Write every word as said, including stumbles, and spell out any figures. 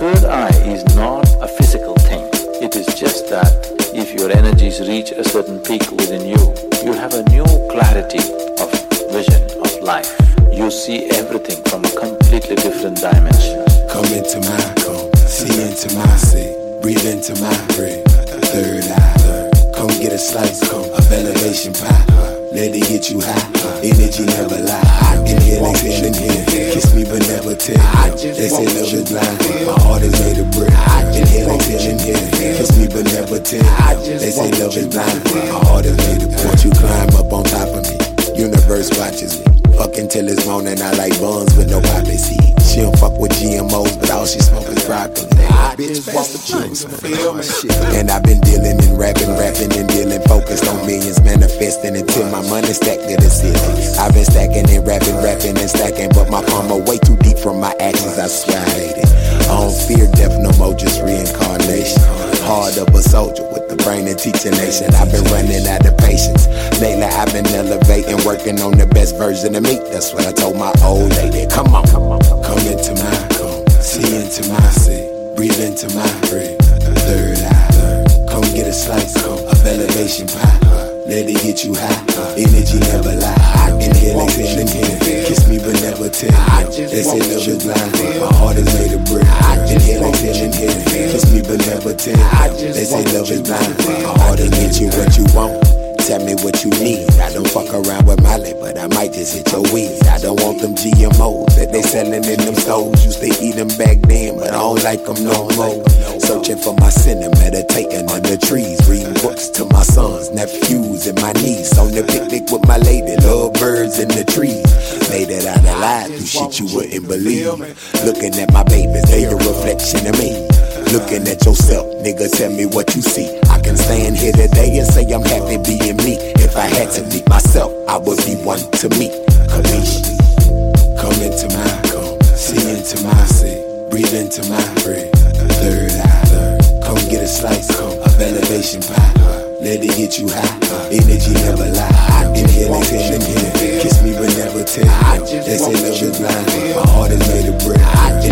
third eye is not a physical thing. It is just that if your energies reach a certain peak within you, you have a new clarity of vision of life. You see everything from a completely different dimension. Come into my come, see into my see, breathe into my breath. Third eye, come get a slice, come of elevation pie. Let it get you high, energy never lie. I can hear like feeling here, kiss me but never tell. They say love is blind, my heart is made of brick. I can hear like feeling here, kiss me but never tell. They say love is blind, my heart is made of brick. Won't you climb up on top of me? Universe watches me. Fucking till it's morning, I like buns with no poppy seed. She don't fuck with G M Os, but all she smoke is broccoli. I bitch walk the juice, feel my shit. And I've been dealing and rapping, rapping and dealing, focused on millions, manifesting until my money stacked to the ceiling. I've been stacking and rapping, rapping and stacking, but my karma way too deep from my actions. I swear I hate it. I don't fear death no more, just reincarnation. Heart of a soldier with the brain and teaching nation. I've been running out of patience. Lately I've been elevating, working on the best version of me. That's what I told my old lady. Come on, come on, come into my come, see into my see, breathe into my breath. Third eye, come get a slice, come of elevation pie. Let it get you high, energy never lie. I can hear like feeling here, kiss me but never tell. They say love is blind, my heart is made of brick. I can hear like feeling here, kiss me but never tell. They say love is blind, my heart is get you what you want. Tell me what you need. I don't fuck around with Molly, but I might just hit your weed. I don't want them G M Os that they selling in them stores. Used to eat them back then, but I don't like them no more. Searching for my sinner, meditating under trees. Reading books to my sons, nephews, and my niece. On the picnic with my lady, love birds in the trees. Made it out alive through shit you wouldn't believe. Looking at my babies, they a reflection of me. Looking at yourself, nigga, tell me what you see. I can stand here today and say I'm happy being me. If I had to meet myself, I would be one to meet. Kalisha, come into my come, see into my see, breathe into my breath. Third eye, come get a slice, come of elevation pie. Let it get you high, energy never lie. I can hear like feeling here, kiss me but never tell. They say love is blind, my heart is made of brick.